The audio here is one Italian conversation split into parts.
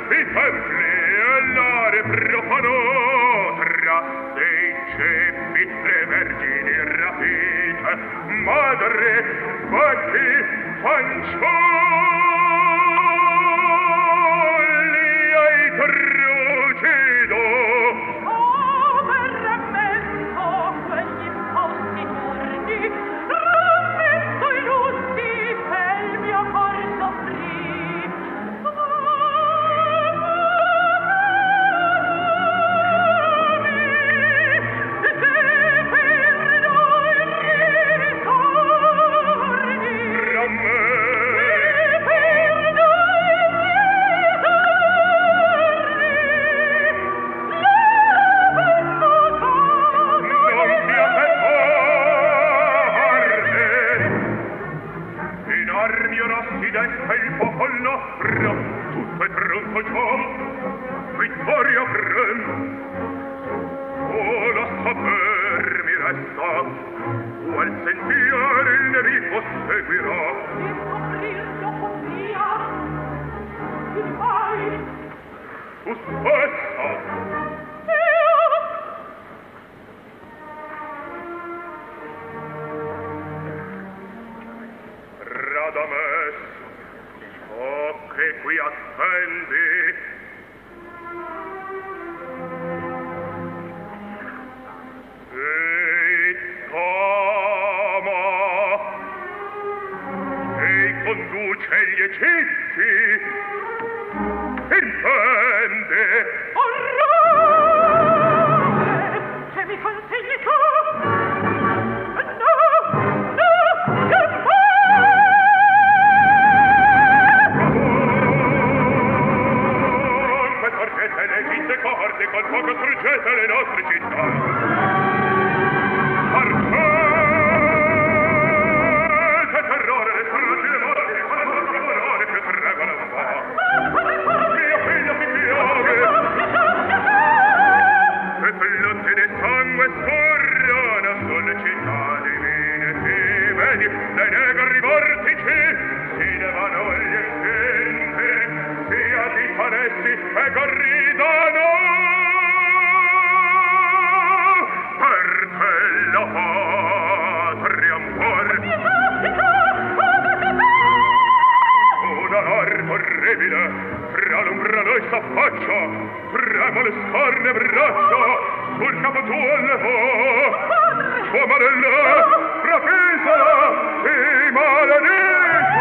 i templi e l'are profanò tra dei ceppi le vergini rapite, madre, vecchi, fanciulli ai trucido. Oh, verramento, quegli imposti giorni, rammetto i lutti per il mio cor soffrì. Il popolo tutto è pronto ciò, vittoria pren. Solo a saper mi resta qual sentiero il nemico seguirà. Di scoprir dopo via, il vai. Tu stessa. Radames, ciò che qui attendi, ei tama, ei conduce gli egizi, intende. Orrore, che mi consigli tu? No, no, che le corde col fuoco struggete le nostre città. Arcete terrore, le stragi, le morti, con la vostra morale che tregono un po'. Mio figlio mi piove, e pellotti di sangue scorrono sulle città divine. Sì, vedi, dai negri vortici si levano gli intenti, si additano essi e corridano per te la patria ancor. Una larga orribile fra l'ombra noi s'affaccia, tremole scorne braccia, sul capo tuo levò. Sua marella, rapisa, ti maledisco.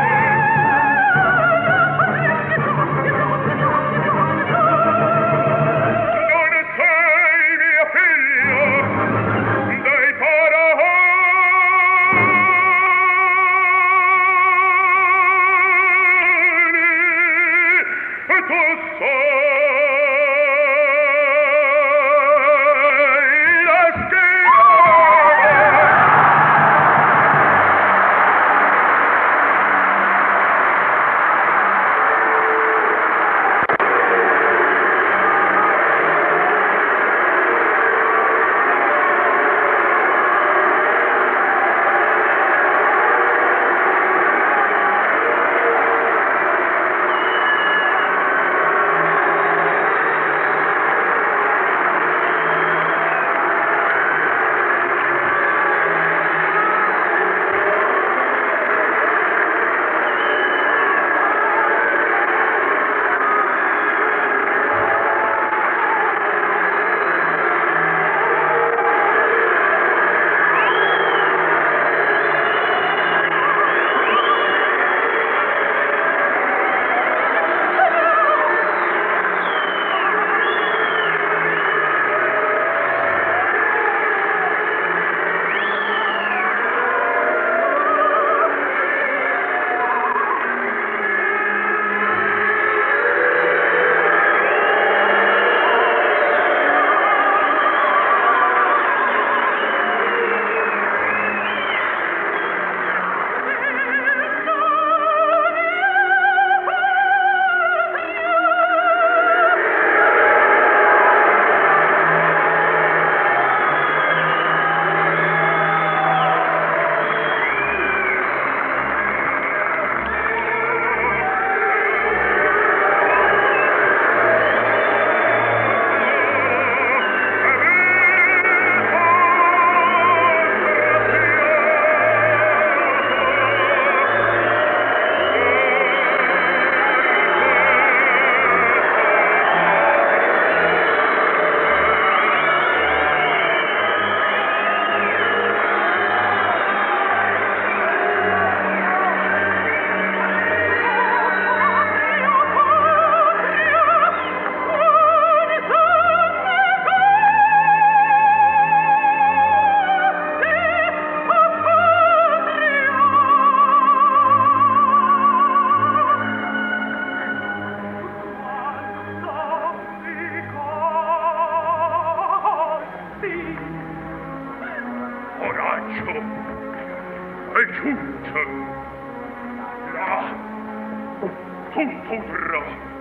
Là, tutto udrò